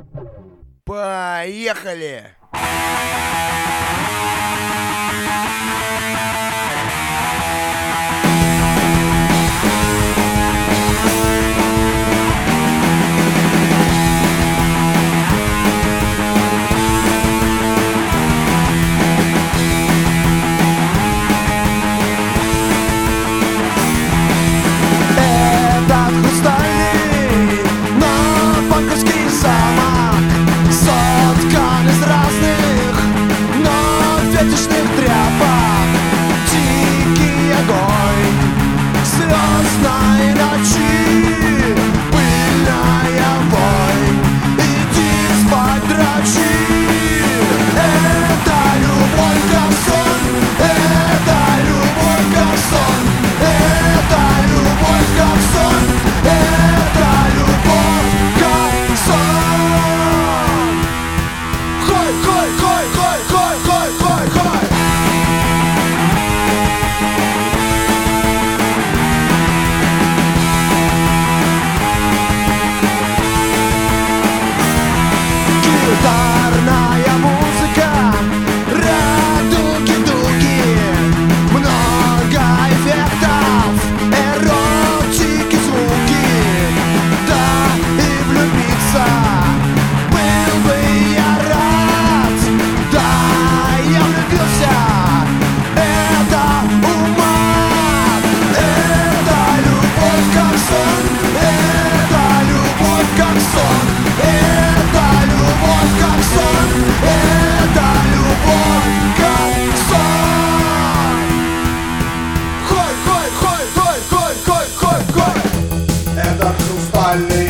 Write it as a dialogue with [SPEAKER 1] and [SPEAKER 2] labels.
[SPEAKER 1] Поехали!
[SPEAKER 2] Звездной ночи, пыльная вонь, иди спать, дрочи. Это любовь как сон, это любовь как сон, это любовь как сон, это любовь как сон. Хой, хой, хой, хой, хой, хой, хой, хой. Гитарная музыка, радуги-дуги, много эффектов, эротики, звуки. Да и влюбиться был бы я рад. Да, я влюбился, это умат. Это любовь как сон, это любовь как сон, это любовь как сон, это любовь как сон. Хой, хой, хой, хой, хой, хой, хой, хой.
[SPEAKER 3] Это хрустальный